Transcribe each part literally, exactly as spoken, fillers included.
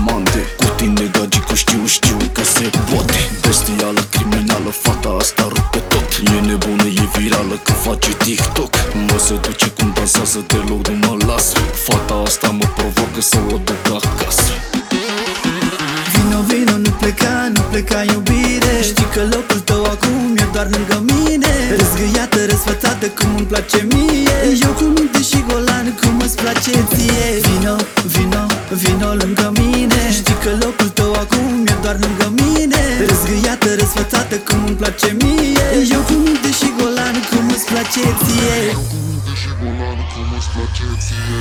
amante. Cu tine gagicu știu, știu că se poate. Bestială, criminală, fata asta rupe tot. E nebună, e virală că face TikTok. Mă seduce cum dansează, deloc nu mă lasă. Fata asta mă provoacă să o duc acasă. Vino, vino, nu pleca, nu pleca iubire. Știi că locul tău acum e doar lângă mine. Răzgâiată, răsfățată cum îmi place mie. Eu cu minte și golan cum îți place ție. Vino, vino, vino lângă mine. Știi că locul tău acum e doar lângă mine. Răzgâiată, răsfățată cum îmi place mie. Eu cu minte și golan cum îți place ție. Eu cu minte și golan cum îți place ție.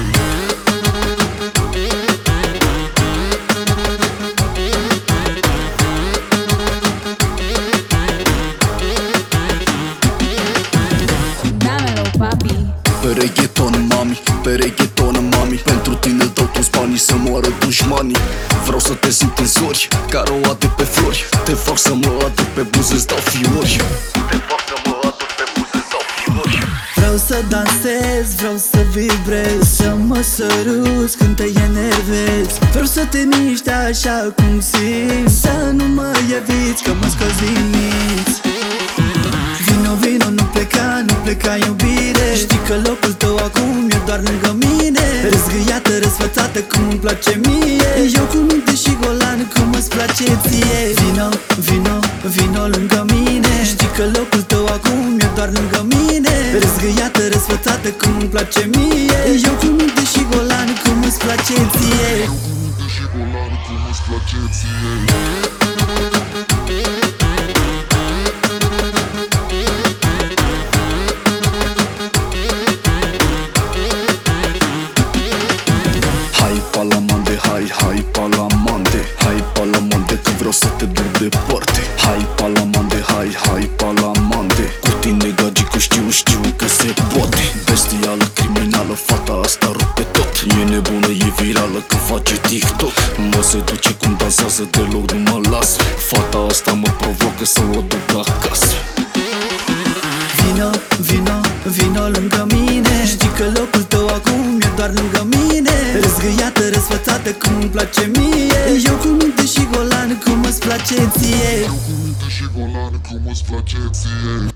Pe reggaeton, mami, pe reggaeton, mami. Pentru tine dau toți banii să moară dușmanii. Vreau să te simt în zori, ca roade pe flori. Te fac să mă aduc pe buze, îți dau fiori. Te fac să mă aduc pe buze, îți dau fiori. Vreau să dansez, vreau să vibrez, să mă săruți când te enervezi. Vreau să te miști așa cum simți, să nu mă eviți că mă scoți din minți. Vino, vino, nu pleca, nu pleca iubire. Știi că locul tău acum e doar lângă mine. Răzgâiată, răsfățată cum îmi place mie. Eu cu minte și golan cum îți place ție. Vino, vino, vino lângă mine. Știi că locul tău acum e doar lângă mine. Răzgâiată, răsfățată cum îmi place mie. Eu cu minte și golan cum îți place ție. Eu cu minte și golan cum îți place ție. Palamande, hai, hai, palamande. Hai, palamande, că vreau să te duc departe. Hai, palamande, hai, hai, palamande. Cu tine gagicu știu, știu că se poate. Bestială, criminală, fata asta rupe tot. E nebună, e virală că face TikTok. Mă seduce cum dansează, deloc nu mă lasă. Fata asta mă provoacă să o duc acasă. Vino, vino, vino lângă mine. Știi că locul tău acum e doar lângă mine. Răzgâiată, răsfățată cum îmi place mie. Eu cu minte și golan cum îți place ție. Eu cu minte și golan cum îți place ție.